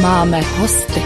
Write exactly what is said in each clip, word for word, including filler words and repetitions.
Máme hosty.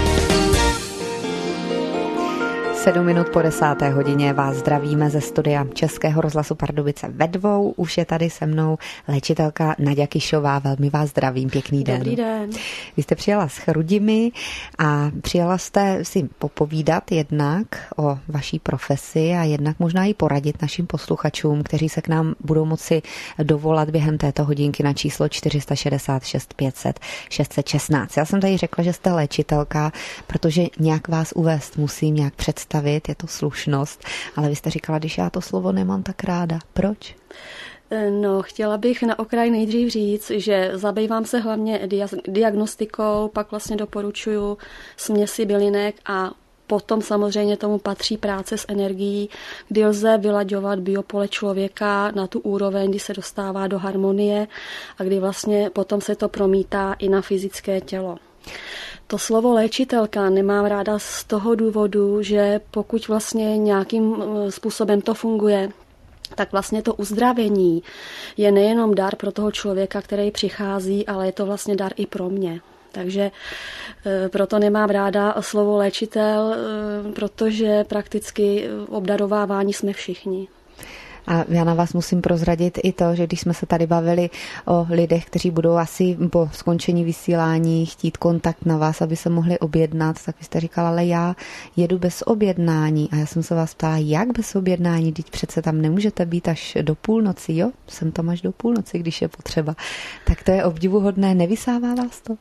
Sedm minut po desáté hodině vás zdravíme ze studia Českého rozhlasu Pardubice ve Dvou. Už je tady se mnou léčitelka Naďa Kišová. Velmi vás zdravím, pěkný den. Dobrý den. Vy jste přijela s Chrudimi a přijela jste si popovídat jednak o vaší profesi a jednak možná i poradit našim posluchačům, kteří se k nám budou moci dovolat během této hodinky na číslo čtyři šedesát šest pět set šest set šestnáct. Já jsem tady řekla, že jste léčitelka, protože nějak vás uvést musím, nějak představit. Je to slušnost, ale vy jste říkala, když já to slovo nemám tak ráda. Proč? No, chtěla bych na okraj nejdřív říct, že zabývám se hlavně diagnostikou, pak vlastně doporučuju směsi bylinek a potom samozřejmě tomu patří práce s energií, kdy lze vylaďovat biopole člověka na tu úroveň, kdy se dostává do harmonie a kdy vlastně potom se to promítá i na fyzické tělo. To slovo léčitelka nemám ráda z toho důvodu, že pokud vlastně nějakým způsobem to funguje, tak vlastně to uzdravení je nejenom dar pro toho člověka, který přichází, ale je to vlastně dar i pro mě. Takže proto nemám ráda slovo léčitel, protože prakticky obdarovávání jsme všichni. A já na vás musím prozradit i to, že když jsme se tady bavili o lidech, kteří budou asi po skončení vysílání chtít kontakt na vás, aby se mohli objednat, tak vy jste říkala, ale já jedu bez objednání. A já jsem se vás ptala, jak bez objednání? Vždyť přece tam nemůžete být až do půlnoci, jo? Jsem tam až do půlnoci, když je potřeba. Tak to je obdivuhodné, nevysává vás to?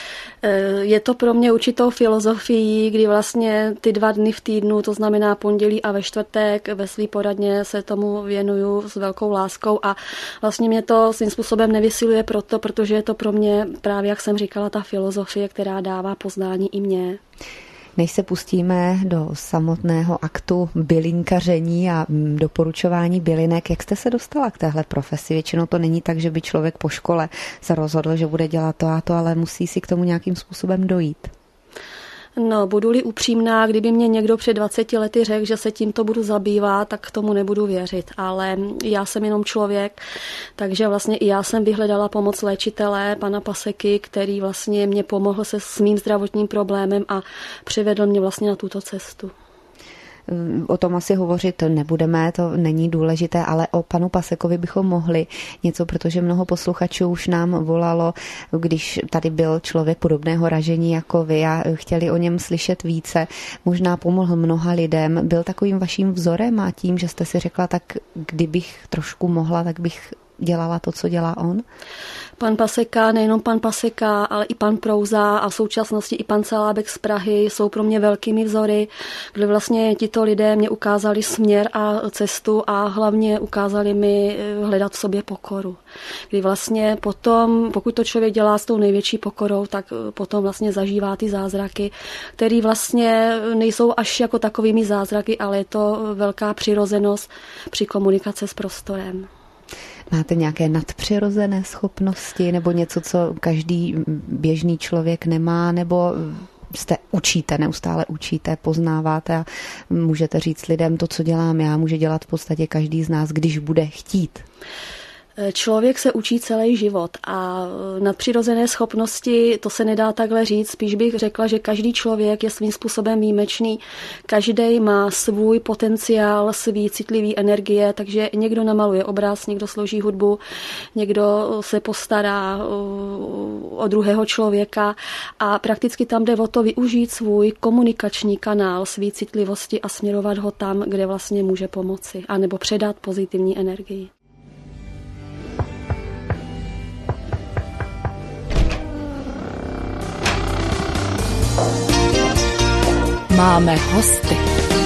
Je to pro mě určitou filozofií, kdy vlastně ty dva dny v týdnu, to znamená pondělí a ve čtvrtek, ve své poradně se tomu věnuju s velkou láskou a vlastně mě to svým způsobem nevysiluje proto, protože je to pro mě právě, jak jsem říkala, ta filozofie, která dává poznání i mně. Než se pustíme do samotného aktu bylinkaření a doporučování bylinek, jak jste se dostala k téhle profesi? Většinou to není tak, že by člověk po škole se rozhodl, že bude dělat to a to, ale musí si k tomu nějakým způsobem dojít. No, budu-li upřímná, kdyby mě někdo před dvaceti lety řekl, že se tímto budu zabývat, tak tomu nebudu věřit. Ale já jsem jenom člověk, takže vlastně i já jsem vyhledala pomoc léčitele, pana Paseky, který vlastně mě pomohl se s mým zdravotním problémem a přivedl mě vlastně na tuto cestu. O tom asi hovořit nebudeme, to není důležité, ale o panu Pasekovi bychom mohli něco, protože mnoho posluchačů už nám volalo, když tady byl člověk podobného ražení jako vy a chtěli o něm slyšet více. Možná pomohl mnoha lidem, byl takovým vaším vzorem a tím, že jste si řekla, tak kdybych trošku mohla, tak bych dělala to, co dělá on? Pan Paseka, nejenom pan Paseka, ale i pan Prouza a v současnosti i pan Celábek z Prahy jsou pro mě velkými vzory, kde vlastně tito lidé mě ukázali směr a cestu a hlavně ukázali mi hledat v sobě pokoru. Kdy vlastně potom, pokud to člověk dělá s tou největší pokorou, tak potom vlastně zažívá ty zázraky, které vlastně nejsou až jako takovými zázraky, ale je to velká přirozenost při komunikaci s prostorem. Máte nějaké nadpřirozené schopnosti nebo něco, co každý běžný člověk nemá, nebo jste učíte, neustále učíte, poznáváte a můžete říct lidem, to, co dělám já, může dělat v podstatě každý z nás, když bude chtít? Člověk se učí celý život a nadpřirozené schopnosti, to se nedá takhle říct, spíš bych řekla, že každý člověk je svým způsobem výjimečný, každý má svůj potenciál, svý citlivý energie, takže někdo namaluje obraz, někdo složí hudbu, někdo se postará o druhého člověka a prakticky tam jde o to využít svůj komunikační kanál, svý citlivosti a směrovat ho tam, kde vlastně může pomoci, anebo předat pozitivní energii. Máme hosty.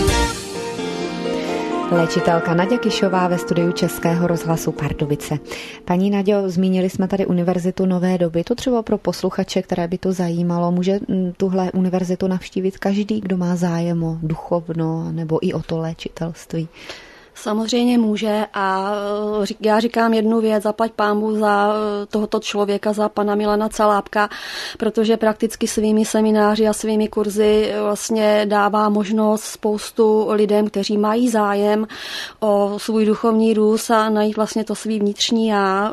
Léčitelka Naďa Kišová ve studiu Českého rozhlasu Pardubice. Paní Naďo, zmínili jsme tady Univerzitu Nové doby. To třeba pro posluchače, které by to zajímalo. Může tuhle univerzitu navštívit každý, kdo má zájem o duchovno nebo i o to léčitelství? Samozřejmě může a já říkám jednu věc, zaplať pánbůh za tohoto člověka, za pana Milana Calábka, protože prakticky svými semináři a svými kurzy vlastně dává možnost spoustu lidem, kteří mají zájem o svůj duchovní růst a najít vlastně to svý vnitřní já.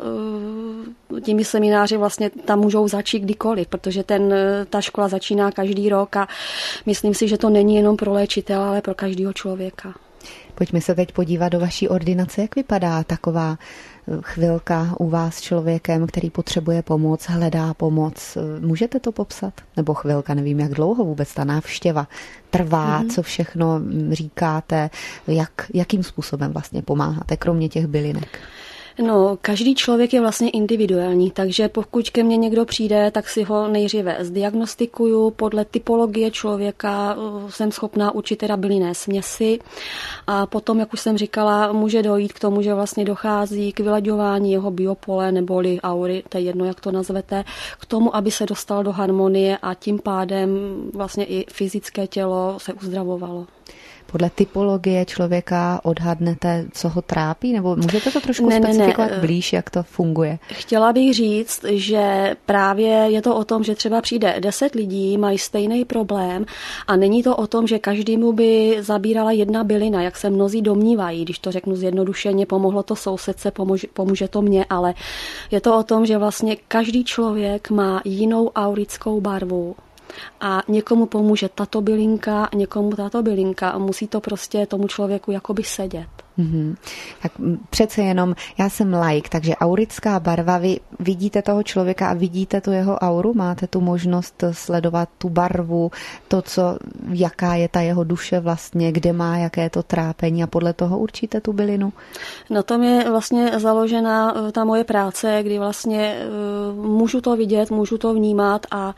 Těmi semináři vlastně tam můžou začít kdykoliv, protože ten, ta škola začíná každý rok a myslím si, že to není jenom pro léčitele, ale pro každého člověka. Pojďme se teď podívat do vaší ordinace, jak vypadá taková chvilka u vás s člověkem, který potřebuje pomoc, hledá pomoc. Můžete to popsat? Nebo chvilka, nevím, jak dlouho vůbec ta návštěva trvá, mm-hmm. co všechno říkáte, jak, jakým způsobem vlastně pomáháte, kromě těch bylinek? No, každý člověk je vlastně individuální, takže pokud ke mně někdo přijde, tak si ho nejdříve zdiagnostikuju. Podle typologie člověka jsem schopná určit teda bylinné směsi a potom, jak už jsem říkala, může dojít k tomu, že vlastně dochází k vylaďování jeho biopole neboli aury, to je jedno, jak to nazvete, k tomu, aby se dostal do harmonie a tím pádem vlastně i fyzické tělo se uzdravovalo. Podle typologie člověka odhadnete, co ho trápí? Nebo můžete to trošku ne, specifikovat ne, ne. blíž, jak to funguje? Chtěla bych říct, že právě je to o tom, že třeba přijde deset lidí, mají stejný problém a není to o tom, že každému by zabírala jedna bylina, jak se mnozí domnívají. Když to řeknu zjednodušeně, pomohlo to sousedce, pomůže, pomůže to mně, ale je to o tom, že vlastně každý člověk má jinou aurickou barvu. A někomu pomůže tato bylinka a někomu tato bylinka a musí to prostě tomu člověku jakoby sedět. Mm-hmm. Tak přece jenom, já jsem laik, takže aurická barva, vy vidíte toho člověka a vidíte tu jeho auru, máte tu možnost sledovat tu barvu, to, co, jaká je ta jeho duše vlastně, kde má jaké to trápení a podle toho určíte tu bylinu? Na tom je vlastně založena ta moje práce, kdy vlastně můžu to vidět, můžu to vnímat a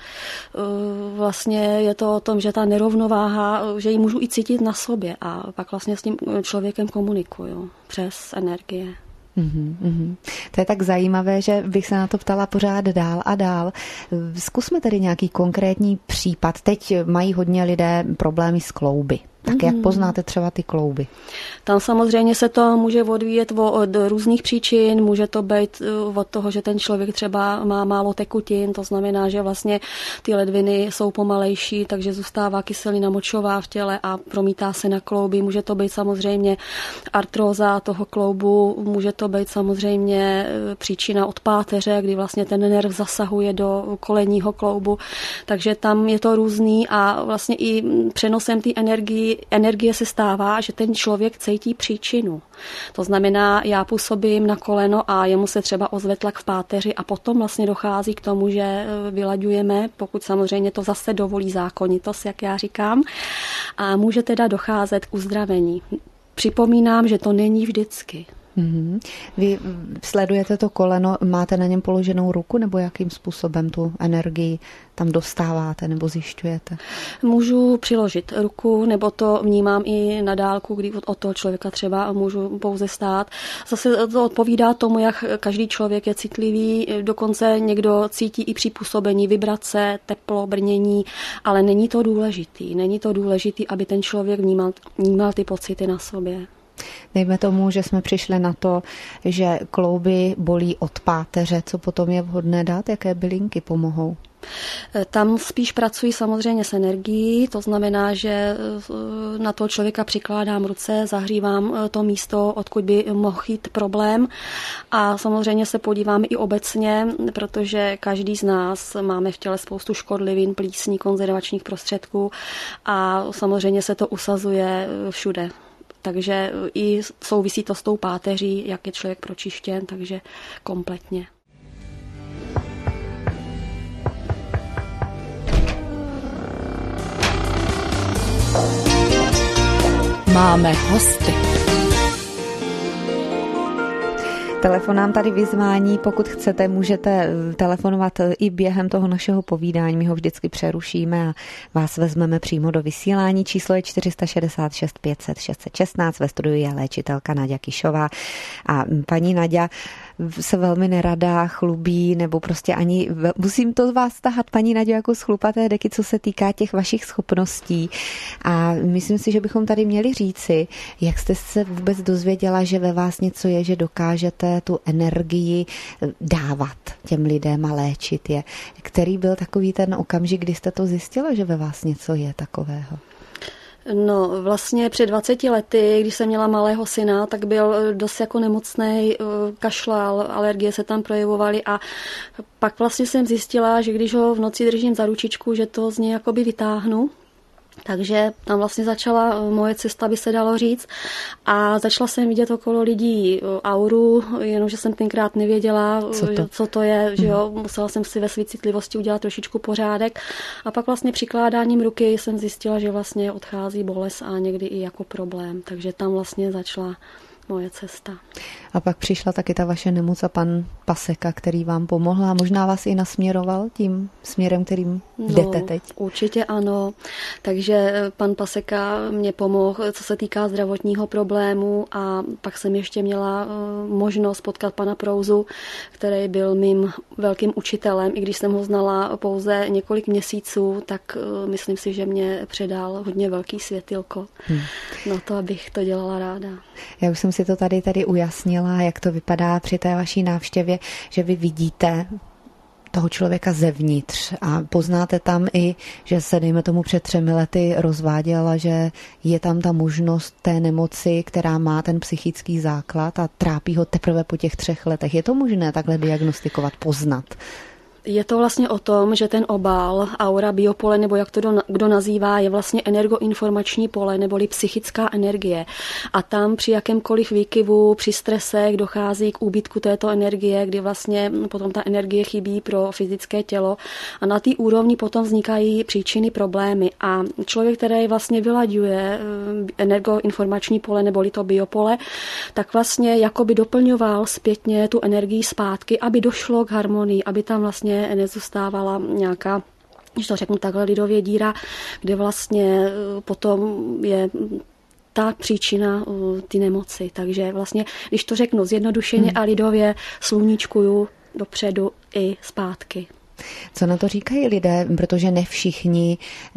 vlastně je to o tom, že ta nerovnováha, že ji můžu i cítit na sobě a pak vlastně s tím člověkem komunikuju přes energie. Uhum, uhum. To je tak zajímavé, že bych se na to ptala pořád dál a dál. Zkusme tedy nějaký konkrétní případ. Teď mají hodně lidé problémy s klouby. Tak jak poznáte třeba ty klouby? Tam samozřejmě se to může odvíjet od různých příčin, může to být od toho, že ten člověk třeba má málo tekutin, to znamená, že vlastně ty ledviny jsou pomalejší, takže zůstává kyselina močová v těle a promítá se na klouby. Může to být samozřejmě artróza toho kloubu, může to být samozřejmě příčina od páteře, kdy vlastně ten nerv zasahuje do kolenního kloubu, takže tam je to různý a vlastně i přenosem té energie energie se stává, že ten člověk cítí příčinu. To znamená, já působím na koleno a jemu se třeba ozve tlak v páteři a potom vlastně dochází k tomu, že vylaďujeme, pokud samozřejmě to zase dovolí zákonitost, jak já říkám, a může teda docházet k uzdravení. Připomínám, že to není vždycky. Mm-hmm. Vy sledujete to koleno, máte na něm položenou ruku nebo jakým způsobem tu energii tam dostáváte nebo zjišťujete? Můžu přiložit ruku, nebo to vnímám i na dálku, kdy od toho člověka třeba můžu pouze stát. Zase to odpovídá tomu, jak každý člověk je citlivý, dokonce někdo cítí i připůsobení, vibrace, teplo, brnění, ale není to důležitý. Není to důležitý, aby ten člověk vnímal, vnímal ty pocity na sobě. Dejme tomu, že jsme přišli na to, že klouby bolí od páteře. Co potom je vhodné dát? Jaké bylinky pomohou? Tam spíš pracuji samozřejmě s energií, to znamená, že na toho člověka přikládám ruce, zahřívám to místo, odkud by mohl jít problém a samozřejmě se podívám i obecně, protože každý z nás máme v těle spoustu škodlivin, plísní, konzervačních prostředků a samozřejmě se to usazuje všude. Takže i souvisí to s tou páteří, jak je člověk pročištěn, takže kompletně. Máme hosty. Telefon nám tady vyzvání, pokud chcete, můžete telefonovat i během toho našeho povídání, my ho vždycky přerušíme a vás vezmeme přímo do vysílání. Číslo je čtyři šedesát šest pět set šest set šestnáct, ve studiu je léčitelka Naďa Kišová. A paní Naďa, se velmi nerada chlubí, nebo prostě ani, musím to z vás tahat, paní Naďo, jako z chlupaté deky, co se týká těch vašich schopností. A myslím si, že bychom tady měli říci, jak jste se vůbec dozvěděla, že ve vás něco je, že dokážete tu energii dávat těm lidem a léčit je. Který byl takový ten okamžik, kdy jste to zjistila, že ve vás něco je takového? No, vlastně před dvaceti lety, když jsem měla malého syna, tak byl dost jako nemocnej, kašlal, alergie se tam projevovaly a pak vlastně jsem zjistila, že když ho v noci držím za ručičku, že to z něj jakoby vytáhnu. Takže tam vlastně začala moje cesta, by se dalo říct. A začala jsem vidět okolo lidí auru, jenomže jsem tenkrát nevěděla, co to, co to je. Že jo? Musela jsem si ve své citlivosti udělat trošičku pořádek. A pak vlastně přikládáním ruky jsem zjistila, že vlastně odchází bolest a někdy i jako problém. Takže tam vlastně začala moje cesta. A pak přišla taky ta vaše nemoc a pan Paseka, který vám pomohl a možná vás i nasměroval tím směrem, kterým jdete teď? No, určitě ano. Takže pan Paseka mě pomohl, co se týká zdravotního problému a pak jsem ještě měla možnost potkat pana Prouzu, který byl mým velkým učitelem. I když jsem ho znala pouze několik měsíců, tak myslím si, že mě předal hodně velký světýlko hmm. na to, abych to dělala ráda. Já už jsem si to tady tady ujasnila, jak to vypadá při té vaší návštěvě, že vy vidíte toho člověka zevnitř a poznáte tam i, že se, dejme tomu, před třemi lety rozváděla, že je tam ta možnost té nemoci, která má ten psychický základ a trápí ho teprve po těch třech letech. Je to možné takhle diagnostikovat, poznat? Je to vlastně o tom, že ten obal, aura, biopole, nebo jak to kdo nazývá, je vlastně energoinformační pole, neboli psychická energie. A tam při jakémkoliv výkyvu, při stresech dochází k úbytku této energie, kdy vlastně potom ta energie chybí pro fyzické tělo. A na té úrovni potom vznikají příčiny, problémy. A člověk, který vlastně vylaďuje energoinformační pole, neboli to biopole, tak vlastně jakoby doplňoval zpětně tu energii zpátky, aby došlo k harmonii, aby tam vlastně nezůstávala nějaká, když to řeknu takhle lidově, díra, kde vlastně potom je ta příčina ty nemoci. Takže vlastně, když to řeknu zjednodušeně hmm. a lidově, sluníčkuju dopředu i zpátky. Co na to říkají lidé, protože ne všichni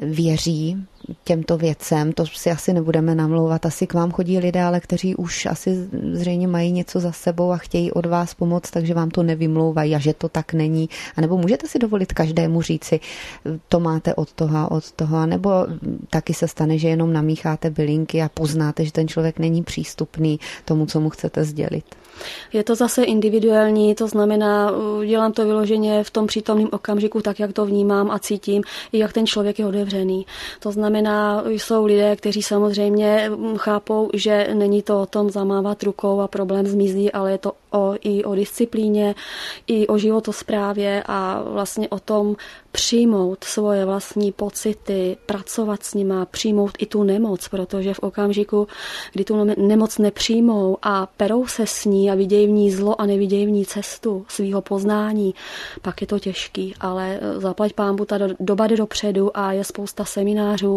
věří těmto věcem, to si asi nebudeme namlouvat, asi k vám chodí lidé, ale kteří už asi zřejmě mají něco za sebou a chtějí od vás pomoct, takže vám to nevymlouvají a že to tak není. A nebo můžete si dovolit každému říci, to máte od toho a od toho, a nebo taky se stane, že jenom namícháte bylinky a poznáte, že ten člověk není přístupný tomu, co mu chcete sdělit. Je to zase individuální, to znamená, dělám to vyloženě v tom přítomném okamžiku, tak jak to vnímám a cítím, i jak ten člověk je otevřený. To znamená, jsou lidé, kteří samozřejmě chápou, že není to o tom zamávat rukou a problém zmizí, ale je to o, i o disciplíně, i o životosprávě a vlastně o tom přijmout svoje vlastní pocity, pracovat s nima, přijmout i tu nemoc, protože v okamžiku, kdy tu nemoc nepřijmou a perou se s ní a vidějí v ní zlo a nevidějí v ní cestu svýho poznání, pak je to těžký, ale zaplať pánbu, ta doba jde dopředu a je spousta seminářů,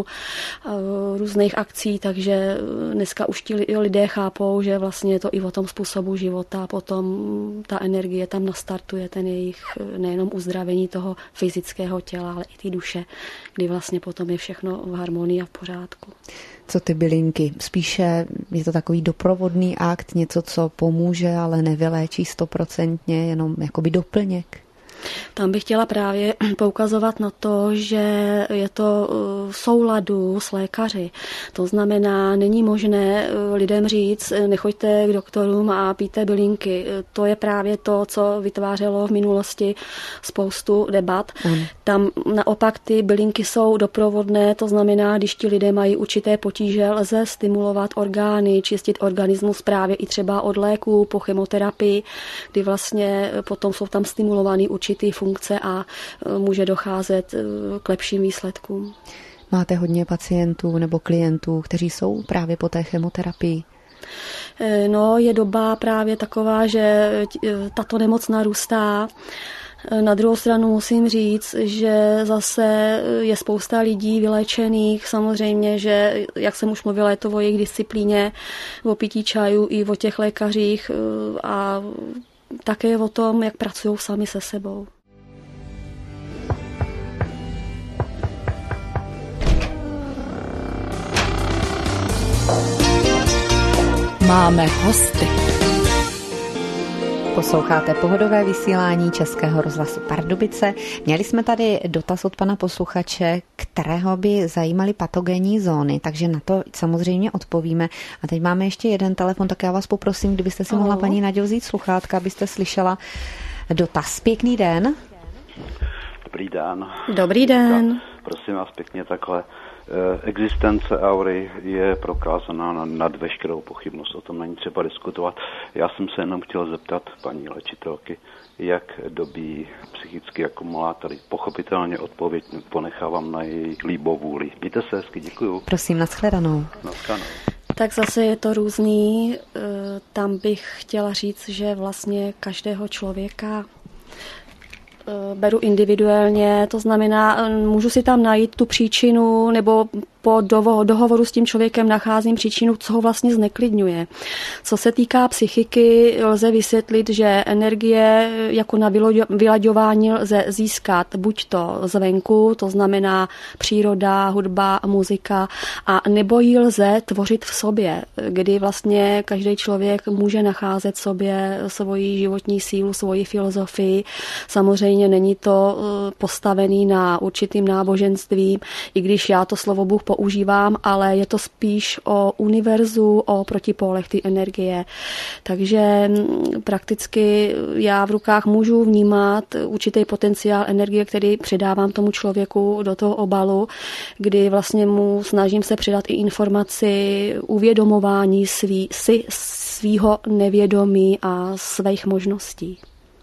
různých akcí, takže dneska už ti lidé chápou, že vlastně je to i o tom způsobu života, potom ta energie tam nastartuje ten jejich nejenom uzdravení toho fyzického těla, ale i ty duše, kdy vlastně potom je všechno v harmonii a v pořádku. Co ty bylinky? Spíše je to takový doprovodný akt, něco, co pomůže, ale nevyléčí stoprocentně, jenom jakoby doplněk? Tam bych chtěla právě poukazovat na to, že je to v souladu s lékaři. To znamená, není možné lidem říct, nechoďte k doktorům a pijte bylinky. To je právě to, co vytvářelo v minulosti spoustu debat. Mm. Tam naopak ty bylinky jsou doprovodné, to znamená, když ti lidé mají určité potíže, lze stimulovat orgány, čistit organismus právě i třeba od léků po chemoterapii, kdy vlastně potom jsou tam stimulovány určité funkce a může docházet k lepším výsledkům. Máte hodně pacientů nebo klientů, kteří jsou právě po té chemoterapii? No, je doba právě taková, že tato nemoc narůstá. Na druhou stranu musím říct, že zase je spousta lidí vyléčených. Samozřejmě, že, jak jsem už mluvila, je to o jejich disciplíně, o pití čaju i o těch lékařích a také o tom, jak pracují sami se sebou. Máme hosty. Posloucháte pohodové vysílání Českého rozhlasu Pardubice. Měli jsme tady dotaz od pana posluchače, kterého by zajímaly patogenní zóny, takže na to samozřejmě odpovíme. A teď máme ještě jeden telefon, tak já vás poprosím, kdybyste si mohla, paní Naďo, vzít sluchátka, abyste slyšela dotaz. Pěkný den. Dobrý den. Dobrý den. Tak, prosím vás pěkně takhle. Existence aury je prokázaná nad veškerou pochybnost, o tom není třeba diskutovat. Já jsem se jenom chtěl zeptat paní léčitelky, jak dobí psychický akumulátory. Pochopitelně odpověď ponechávám na její líbovůli. Mějte se hezky, děkuju. Prosím, nashledanou. Nashledanou. Tak zase je to různý. Tam bych chtěla říct, že vlastně každého člověka beru individuálně, to znamená, můžu si tam najít tu příčinu nebo po dohovoru s tím člověkem nacházím příčinu, co ho vlastně zneklidňuje. Co se týká psychiky, lze vysvětlit, že energie jako na vylaďování lze získat buď to zvenku, to znamená příroda, hudba, muzika, a nebo ji lze tvořit v sobě, kdy vlastně každý člověk může nacházet v sobě svoji životní sílu, svoji filozofii. Samozřejmě není to postavený na určitým náboženstvím, i když já to slovo Bůh používám, ale je to spíš o univerzu, o protipólech té energie. Takže prakticky já v rukách můžu vnímat určitý potenciál energie, který předávám tomu člověku do toho obalu, kdy vlastně mu snažím se předat i informaci, uvědomování svý, si, svýho nevědomí a svých možností.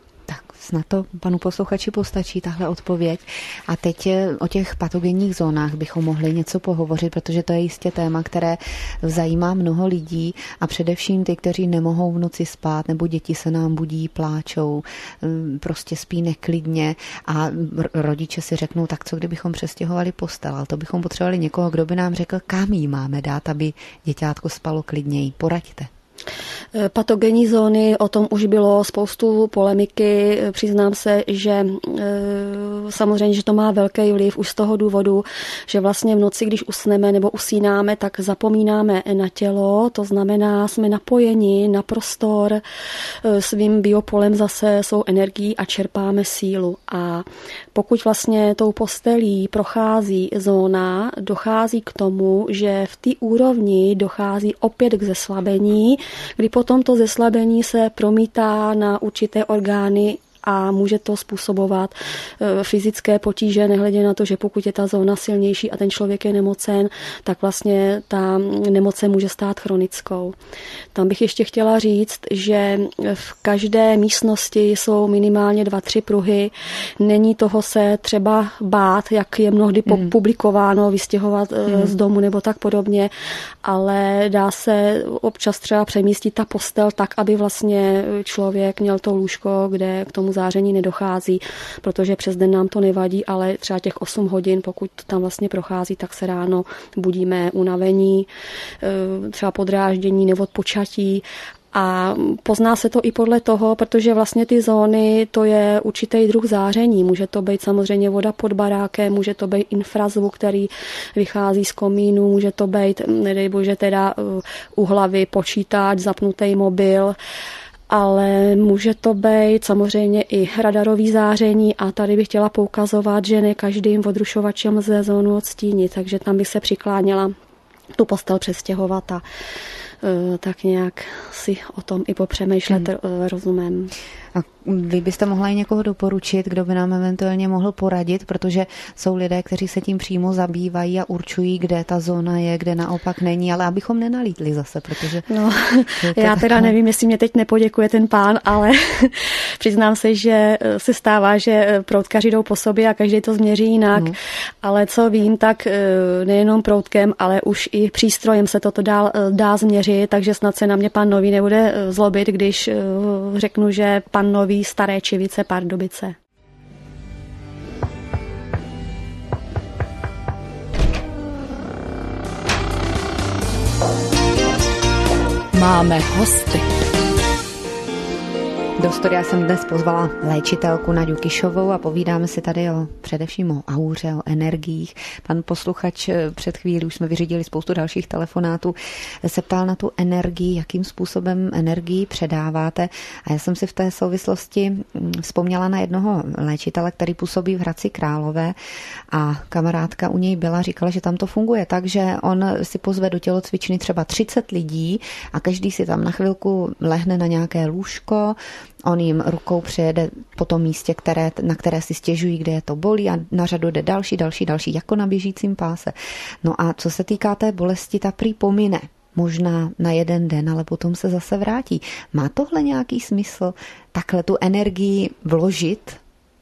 Snad to panu posluchači postačí, tahle odpověď. A teď o těch patogenních zónách bychom mohli něco pohovořit, protože to je jistě téma, které zajímá mnoho lidí a především ty, kteří nemohou v noci spát, nebo děti se nám budí, pláčou, prostě spí neklidně a rodiče si řeknou, tak co kdybychom přestěhovali postel, ale to bychom potřebovali někoho, kdo by nám řekl, kam jí máme dát, aby děťátko spalo klidněji. Poraďte. Patogenní zóny, o tom už bylo spoustu polemiky. Přiznám se, že samozřejmě, že to má velký vliv už z toho důvodu, že vlastně v noci, když usneme nebo usínáme, tak zapomínáme na tělo, to znamená, jsme napojeni na prostor, svým biopolem zase jsou energií a čerpáme sílu. A pokud vlastně tou postelí prochází zóna, dochází k tomu, že v té úrovni dochází opět k zeslabení, kdy potom to zeslabení se promítá na určité orgány a může to způsobovat fyzické potíže, nehledě na to, že pokud je ta zóna silnější a ten člověk je nemocen, tak vlastně ta nemoc se může stát chronickou. Tam bych ještě chtěla říct, že v každé místnosti jsou minimálně dva, tři pruhy. Není toho se třeba bát, jak je mnohdy mm. publikováno, vystěhovat mm. z domu nebo tak podobně, ale dá se občas třeba přemístit ta postel tak, aby vlastně člověk měl to lůžko, kde k tomu záření nedochází, protože přes den nám to nevadí, ale třeba těch osm hodin, pokud tam vlastně prochází, tak se ráno budíme unavení, třeba podráždění nebo odpočatí. A pozná se to i podle toho, protože vlastně ty zóny, to je určitý druh záření. Může to být samozřejmě voda pod barákem, může to být infrazvuk, který vychází z komínu, může to být, nedej bože, teda u hlavy počítač, zapnutý mobil, ale může to být samozřejmě i radarový záření a tady bych chtěla poukazovat, že ne každým odrušovačem lze zónu odstínit, takže tam bych se přikláněla tu postel přestěhovat a tak nějak si o tom i popřemýšlet hmm. rozumem. A vy byste mohla i někoho doporučit, kdo by nám eventuálně mohl poradit, protože jsou lidé, kteří se tím přímo zabývají a určují, kde ta zóna je, kde naopak není, ale abychom nenalítli zase, protože... No, já teda takové... nevím, jestli mě teď nepoděkuje ten pán, ale přiznám se, že se stává, že proutkaři jdou po sobě a každý to změří jinak, hmm. ale co vím, tak nejenom proutkem, ale už i přístrojem se toto dá, dá změřit, takže snad se na mě pan Nový nebude zlobit, když řeknu, že pan Nový Staré Čivice, Pardubice. Máme hosty. Do studia jsem dnes pozvala léčitelku Naďu Kišovou a povídáme si tady o, především o auře, o energiích. Pan posluchač před chvílí, už jsme vyřídili spoustu dalších telefonátů, se ptal na tu energii, jakým způsobem energii předáváte. A já jsem si v té souvislosti vzpomněla na jednoho léčitele, který působí v Hradci Králové a kamarádka u něj byla, říkala, že tam to funguje tak, že on si pozve do tělocvičny třeba třicet lidí a každý si tam na chvilku lehne na nějaké lůžko. On jim rukou přejede po tom místě, které, na které si stěžují, kde je to bolí a na řadu jde další, další, další, jako na běžícím páse. No a co se týká té bolesti, ta prý pomine. Možná na jeden den, ale potom se zase vrátí. Má tohle nějaký smysl? Takhle tu energii vložit,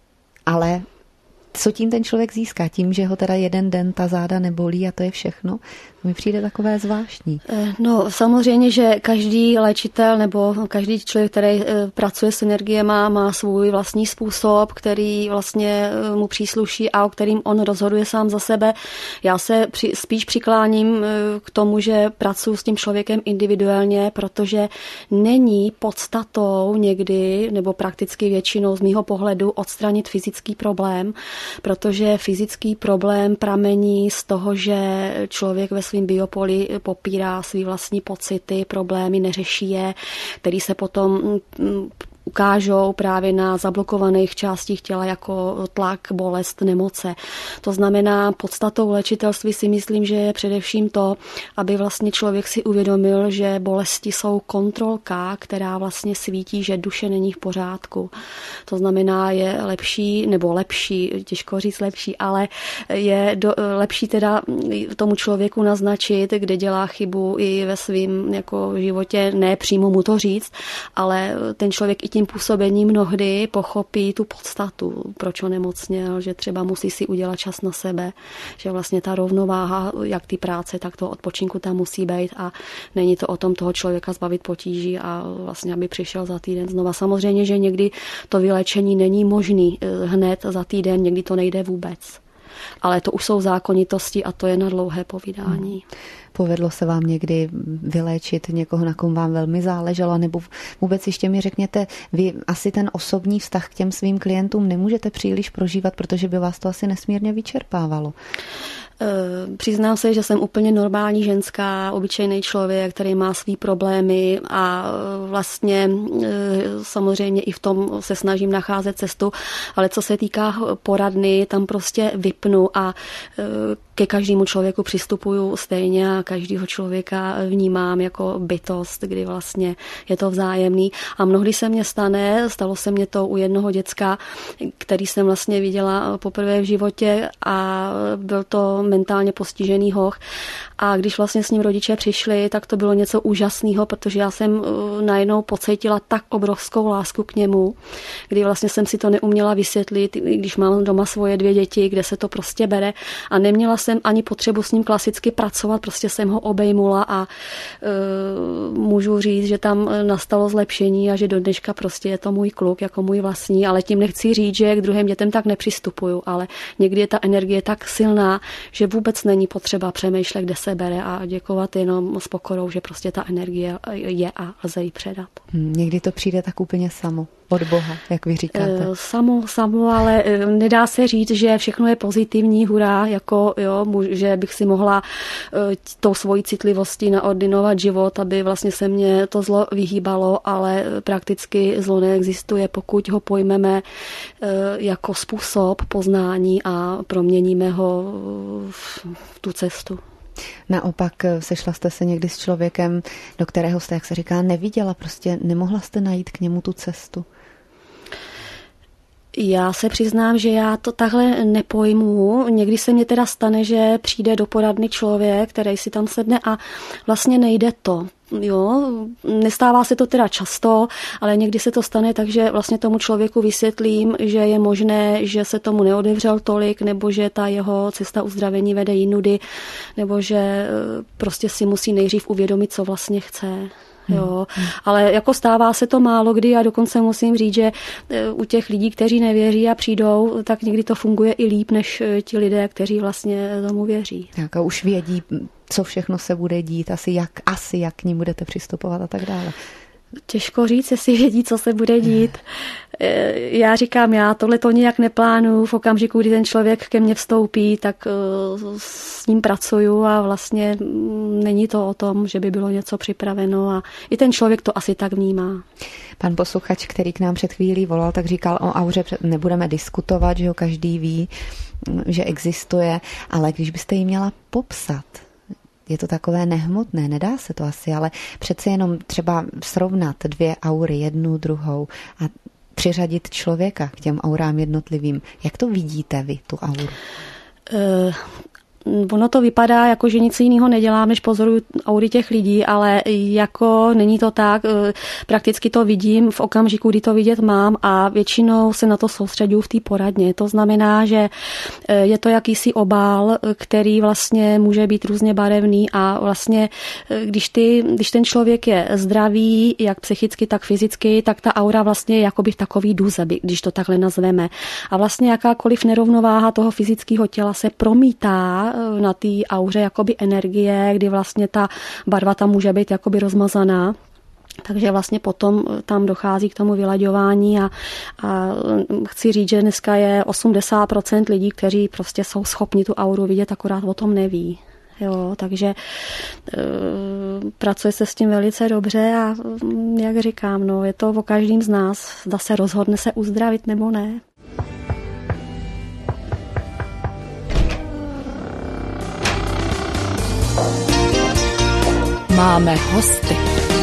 ale co tím ten člověk získá? Tím, že ho teda jeden den ta záda nebolí a to je všechno? To mi přijde takové zvláštní. No samozřejmě, že každý léčitel nebo každý člověk, který pracuje s energiemi, má, má svůj vlastní způsob, který vlastně mu přísluší a o kterým on rozhoduje sám za sebe. Já se při, spíš přikláním k tomu, že pracuji s tím člověkem individuálně, protože není podstatou někdy, nebo prakticky většinou z mýho pohledu odstranit fyzický problém, protože fyzický problém pramení z toho, že člověk ve svým biopoli popírá svý vlastní pocity, problémy, neřeší je, který se potom ukážou právě na zablokovaných částích těla jako tlak, bolest, nemoce. To znamená, podstatou léčitelství si myslím, že je především to, aby vlastně člověk si uvědomil, že bolesti jsou kontrolka, která vlastně svítí, že duše není v pořádku. To znamená, je lepší, nebo lepší, těžko říct lepší, ale je do, lepší teda tomu člověku naznačit, kde dělá chybu i ve svém jako životě, ne přímo mu to říct, ale ten člověk i tím působením mnohdy pochopí tu podstatu, proč onemocněl, že třeba musí si udělat čas na sebe, že vlastně ta rovnováha, jak ty práce, tak toho odpočinku tam musí být a není to o tom toho člověka zbavit potíží a vlastně, aby přišel za týden znova. Samozřejmě, že někdy to vyléčení není možný hned za týden, někdy to nejde vůbec. Ale to už jsou zákonitosti a to je na dlouhé povídání. Hmm. Povedlo se vám někdy vyléčit někoho, na kom vám velmi záleželo, nebo vůbec ještě mi řekněte, vy asi ten osobní vztah k těm svým klientům nemůžete příliš prožívat, protože by vás to asi nesmírně vyčerpávalo. Přiznám se, že jsem úplně normální ženská, obyčejný člověk, který má svý problémy a vlastně samozřejmě i v tom se snažím nacházet cestu, ale co se týká poradny, tam prostě vypnu a ke každému člověku přistupuju stejně a každého člověka vnímám jako bytost, kdy vlastně je to vzájemný. A mnohdy se mně stane, stalo se mně to u jednoho děcka, který jsem vlastně viděla poprvé v životě a byl to mentálně postižený hoch. A když vlastně s ním rodiče přišli, tak to bylo něco úžasného, protože já jsem najednou pocítila tak obrovskou lásku k němu, kdy vlastně jsem si to neuměla vysvětlit, když mám doma svoje dvě děti, kde se to prostě bere a neměla jsem ani potřebu s ním klasicky pracovat, prostě jsem ho obejmula a uh, můžu říct, že tam nastalo zlepšení a že do dneška prostě je to můj kluk, jako můj vlastní, ale tím nechci říct, že k druhým dětem tak nepřistupuju, ale někdy je ta energie tak silná, že vůbec není potřeba přemýšlet, kde se bere a děkovat jenom s pokorou, že prostě ta energie je a lze ji předat. Hmm, někdy to přijde tak úplně samo. Od Boha, jak vy říkáte. Samo, samo, ale nedá se říct, že všechno je pozitivní, hurá, jako jo, že bych si mohla tou svojí citlivostí naordinovat život, aby vlastně se mně to zlo vyhýbalo, ale prakticky zlo neexistuje, pokud ho pojmeme jako způsob poznání a proměníme ho v tu cestu. Naopak sešla jste se někdy s člověkem, do kterého jste, jak se říká, neviděla, prostě nemohla jste najít k němu tu cestu? Já se přiznám, že já to takhle nepojmu. Někdy se mně teda stane, že přijde do poradny člověk, který si tam sedne a vlastně nejde to. Jo, nestává se to teda často, ale někdy se to stane, takže vlastně tomu člověku vysvětlím, že je možné, že se tomu neodevřel tolik, nebo že ta jeho cesta uzdravení vede jinudy, nebo že prostě si musí nejdřív uvědomit, co vlastně chce. Jo, ale jako stává se to málo kdy a dokonce musím říct, že u těch lidí, kteří nevěří a přijdou, tak někdy to funguje i líp, než ti lidé, kteří vlastně tomu věří. Tak a už vědí, co všechno se bude dít, asi jak, asi jak k ní budete přistupovat a tak dále. Těžko říct, jestli vědí, co se bude dít. Já říkám, já tohle to nějak neplánuju. V okamžiku, kdy ten člověk ke mně vstoupí, tak s ním pracuju a vlastně není to o tom, že by bylo něco připraveno a i ten člověk to asi tak vnímá. Pan posluchač, který k nám před chvílí volal, tak říkal, o auře nebudeme diskutovat, že ho každý ví, že existuje, ale když byste ji měla popsat, je to takové nehmotné, nedá se to asi, ale přece jenom třeba srovnat dvě aury, jednu, druhou a přiřadit člověka k těm aurám jednotlivým. Jak to vidíte vy, tu auru? Uh... Ono to vypadá, jako že nic jiného nedělám, než pozoruju aury těch lidí, ale jako není to tak. Prakticky to vidím v okamžiku, kdy to vidět mám a většinou se na to soustředuju v té poradně. To znamená, že je to jakýsi obal, který vlastně může být různě barevný a vlastně, když, ty, když ten člověk je zdravý, jak psychicky, tak fyzicky, tak ta aura vlastně je jakoby v takový duze, když to takhle nazveme. A vlastně jakákoliv nerovnováha toho fyzického těla se promítá na té auře jakoby energie, kdy vlastně ta barva tam může být jakoby rozmazaná. Takže vlastně potom tam dochází k tomu vylaďování a, a chci říct, že dneska je osmdesát procent lidí, kteří prostě jsou schopni tu auru vidět, akorát o tom neví. Jo, takže e, pracuje se s tím velice dobře a jak říkám, no, je to o každým z nás, zda se rozhodne se uzdravit nebo ne. Máme hosty.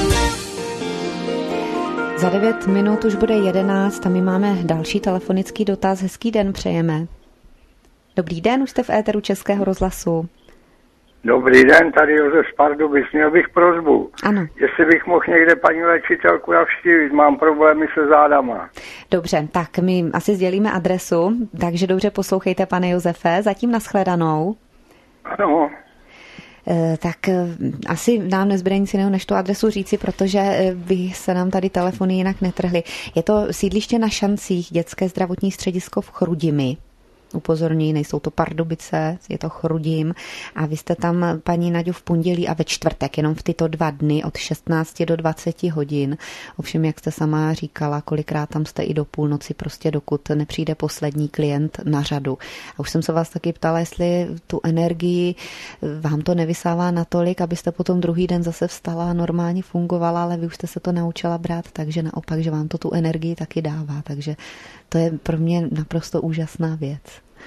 Za devět minut už bude jedenáct a my máme další telefonický dotaz. Hezký den přejeme. Dobrý den, už jste v éteru Českého rozhlasu. Dobrý den, tady Josef z Pardubic. Měl bych prosbu. Ano. Jestli bych mohl někde paní léčitelku navštívit, mám problémy se zádama. Dobře, tak my asi sdělíme adresu, takže dobře poslouchejte, pane Josefe. Zatím nashledanou. Ano. Tak asi nám nezbyde nic jiného, než tu adresu říci, protože by se nám tady telefony jinak netrhly. Je to sídliště na Šancích, dětské zdravotní středisko v Chrudimi. Upozorňuji, nejsou to Pardubice, je to Chrudim a vy jste tam, paní Naďo, v pondělí a ve čtvrtek, jenom v tyto dva dny od šestnácti do dvaceti hodin. Ovšem, jak jste sama říkala, kolikrát tam jste i do půlnoci, prostě dokud nepřijde poslední klient na řadu. A už jsem se vás taky ptala, jestli tu energii vám to nevysává natolik, abyste potom druhý den zase vstala a normálně fungovala, ale vy už jste se to naučila brát, takže naopak, že vám to tu energii taky dává, takže to je pro mě naprosto úžasná věc.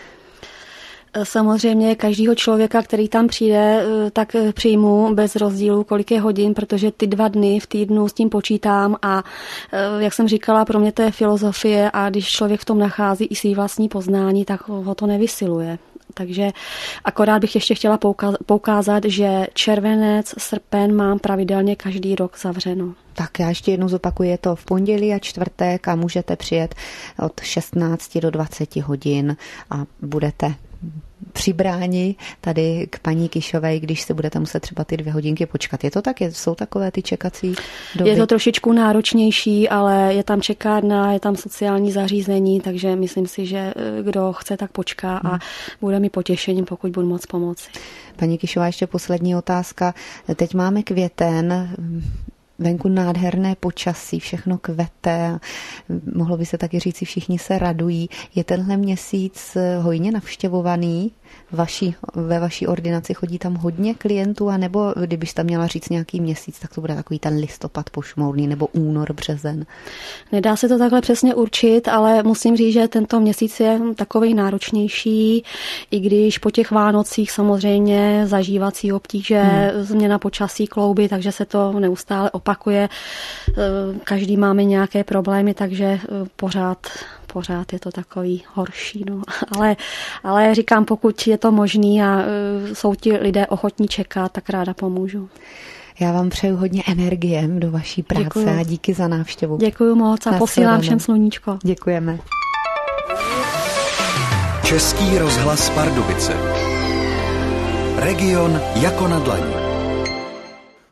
Samozřejmě každýho člověka, který tam přijde, tak přijmu bez rozdílu, kolik je hodin, protože ty dva dny v týdnu s tím počítám a jak jsem říkala, pro mě to je filozofie a když člověk v tom nachází i svý vlastní poznání, tak ho to nevysiluje. Takže akorát bych ještě chtěla poukázat, že červenec, srpen mám pravidelně každý rok zavřeno. Tak já ještě jednou zopakuji, je to v pondělí a čtvrtek a můžete přijet od šestnácti do dvaceti hodin a budete přibráni tady k paní Kišové, když se budete muset třeba ty dvě hodinky počkat. Je to tak? Jsou takové ty čekací doby? Je to trošičku náročnější, ale je tam čekárna, je tam sociální zařízení, takže myslím si, že kdo chce, tak počká a bude mi potěšením, pokud budu moc pomoci. Paní Kišová, ještě poslední otázka. Teď máme květen, venku nádherné počasí, všechno kvete, mohlo by se taky říct, všichni se radují. Je tenhle měsíc hojně navštěvovaný? Vaší, ve vaší ordinaci chodí tam hodně klientů, anebo kdybyš tam měla říct nějaký měsíc, tak to bude takový ten listopad pošmourný, nebo únor, březen? Nedá se to takhle přesně určit, ale musím říct, že tento měsíc je takovej náročnější, i když po těch Vánocích samozřejmě zažívací obtíže, hmm. změna počasí, klouby, takže se to neustále opakuje. Každý máme nějaké problémy, takže pořád pořád je to takový horší. No. Ale, ale říkám, pokud je to možný a jsou ti lidé ochotní čekat, tak ráda pomůžu. Já vám přeju hodně energie do vaší práce. Děkuju. A díky za návštěvu. Děkuju moc a posílám všem sluníčko. Děkujeme. Český rozhlas Pardubice. Region jako na dlani.